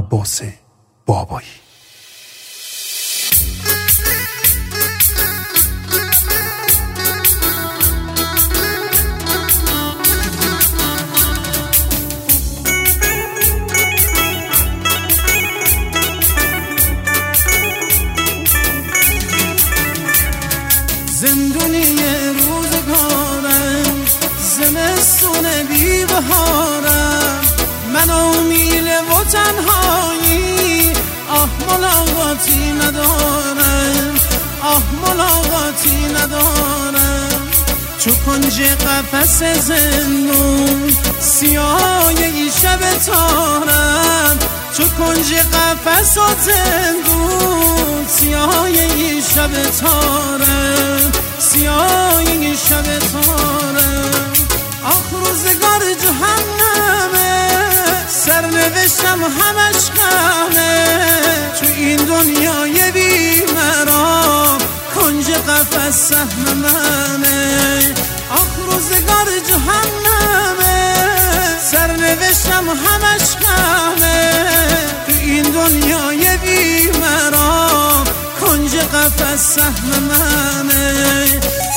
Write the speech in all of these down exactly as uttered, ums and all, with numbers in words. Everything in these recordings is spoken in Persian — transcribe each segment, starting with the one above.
عباس بابایی. زندونی روزگارم، زمستون بی بهارم، من امید و تنهایی، آه ملاقاتی ندارم، آه ملاقاتی ندارم. چو کنج قفس زندون سیاهی شب تارم، چو کنج قفس و زندون سیاهی شب تارم، سیاهی شب تارم. آخ روزگار جهنمه، سرنوشتم همش غمه، تو این دنیای بی مرام کنج قفس سهم منه. آخ روزگار جهنمه، سرنوشتم همش غمه، تو این دنیای بی مرام کنج قفس سهم منه.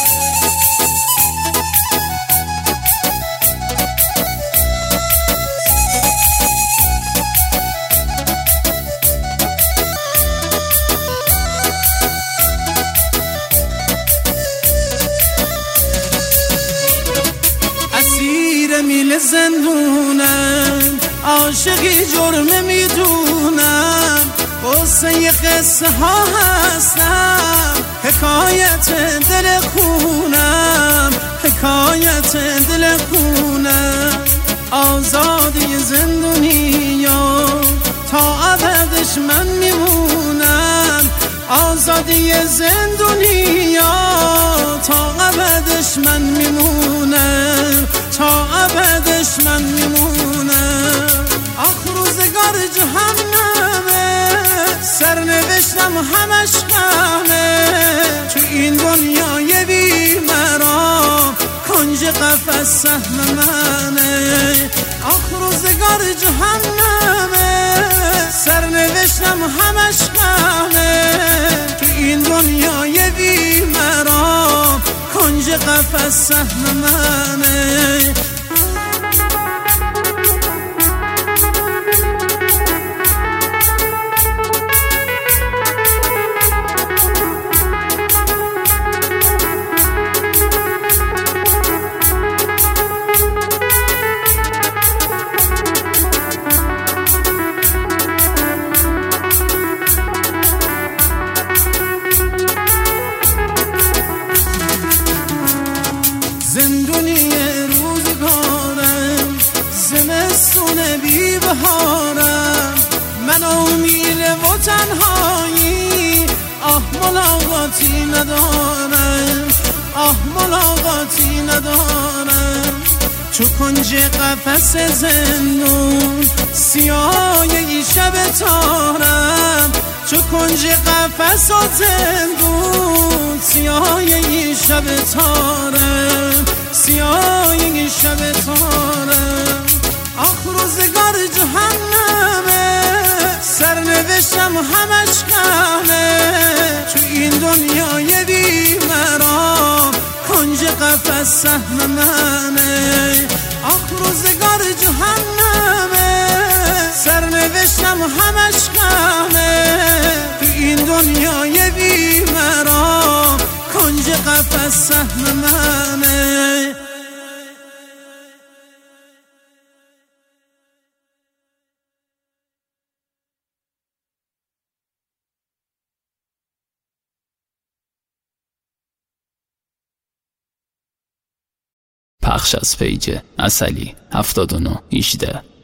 میل زندونم، عاشقی جرم میدونم، قصه قصه ها هستم، حکایت دل خونم، حکایت دل خونم. آزادی زندونیا تا ابدش من میمونم، آزادی زندونیا تا ابدش من میمونم، تا ابدش من میمونم. آخ روزگار جهنمه، سرنوشتم همش غمه، تو این دنیای بی مرام کنج قفس سهم منه. آخ روزگار جهنمه، سرنوشتم همش غمه، تو این دنیای بی مرام کنج قفس سهم منه. زندونی روزگارم، زمستون بی بهارم، من امید و تنهایی، آه ملاقاتی ندارم، آه ملاقاتی ندارم. چو کنج قفس زندون سیاهی شب تارم، چو کنج قفس و زندون سیاهی شب تارم، سیاهی شب تارم. آخ روزگار جهنمه، سرنوشتم همش غمه، تو این دنیای بی مرام کنج قفس سهم منه. آخ روزگار جهنمه، سرنوشتم همش غمه، تو این دنیای بی مرام کنج قفس سهم منه. پخش از پیج عسلی هفتاد و نه هجده